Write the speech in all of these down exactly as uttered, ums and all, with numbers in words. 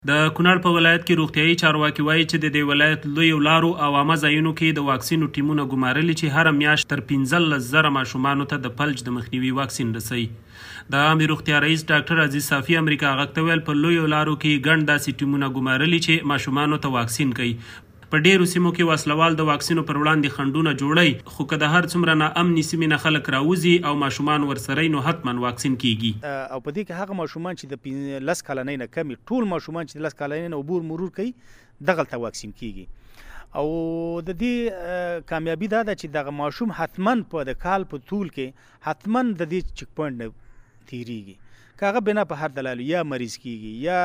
د کونړ په ولایت کې روغتیايي چارواکي وایي چې د دې ولایت لویو لارو او عامه ځایونو کې د واکسینو ټیمونه ګمارلي چې هره میاشت تر پنځلس زره ماشومانو ته د فلج د مخنیوي واکسین رسوي. د عامې روغتیا رئیس ډاکټر عزیز صافي امریکا غږ ته ویل په لویو لارو کې ګڼ داسې ټیمونه ګمارلي چې ماشومانو ته واکسین کوي. په ډیرو سیمو کې وسلوال د واکسینو پر وړاندې خنډونه جوړي، خو که د هر څومره ناامنې سیمې نه خلک راوځي او ماشومان ورسره نو حتما واکسین کیږي. او په دې کې هغه ماشومان چې د لس کلنۍ نه کم ټول ماشومان چې د لس کلنۍ نه عبور مرور کوي دغلته واکسین کیږي. او د دې کامیابی دا ده چې دغه ماشوم حتما په د کال په طول کې حتما د دې چک پوینټ نه تیریږي، که هغه بنا په هر دلایل یا مریض کیږي یا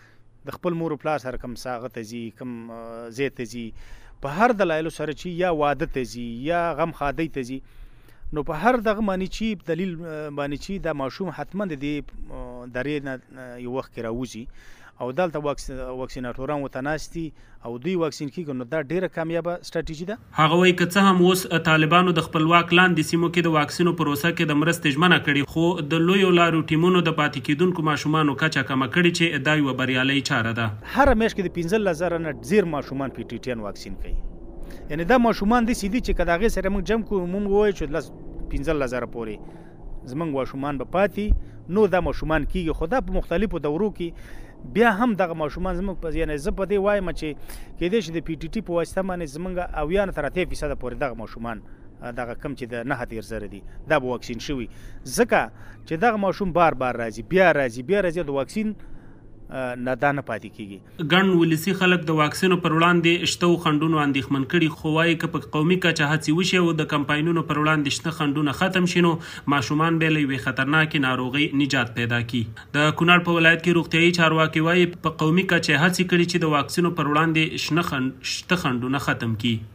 د خپل مور او پلار سره کم ساغه ته ځي، کم ځای ته ځي، په هر دلایلو سره چې یا واده ته ځي یا غم خادۍ ته ځي، نو په هر دغه معنی چې دلیل باندې چې دا ماشوم حتما د دې درې نه یو وخت کې راوځي او دلته واکسیناټوران ورته ناست دي او دوی واکسین کیږي، نو دا ډیره کامیابه سټراټیژي ده. هغه وایي که څه هم اوس طالبانو د خپلواک لاندې سیمو کې د واکسینو پروسه کې د مرستې ژمنه کړې، خو د لویو لارو ټیمونو د پاتې کیدونکو ماشومانو کچه کمه کړې چې دا یوه بریالۍ چاره ده. هره میاشت کې د پنځلس زره نه ډېر ماشومان پی ټي ټیان واکسین کوي. یعنې دا ماشومان داسې دي چې که د هغې سره موږ جمع کړو موږ ووایو چې لس پنځلس زره پورې زموږ ماشومان به پاتې، نو دا ماشومان کیږي. خو دا په مختلفو دورو کې بیا هم دغه ماشومان زموږ په یعنې زه په دې وایم چې کیدای شي د پی ټي ټي په واسطه باندې زموږ اویا نه تر اتیا فیصده پورې دغه ماشومان دغه کم چې د نهه اتیا زره دي دا به واکسین شوي، ځکه چې دغه ماشوم بار بار راځي بیا راځي بیا راځي د واکسین نه دا نه پاتې کیږي. ګڼ ولسي خلک د واکسینو پر وړاندې شته خنډونو اندېښمن کړي، خو وایي که په قومي کچه هڅې وشي او د کمپاینونو پر وړاندې شته خنډونه ختم شي نو ماشومان به له یوې خطرناکې ناروغۍ نجات پیدا کړي. د کونړ په ولایت کې روغتیايي چارواکي وایي په قومي کچه هڅې کړي چې د واکسینو پر وړاندې شته خنډونه ختم کړي.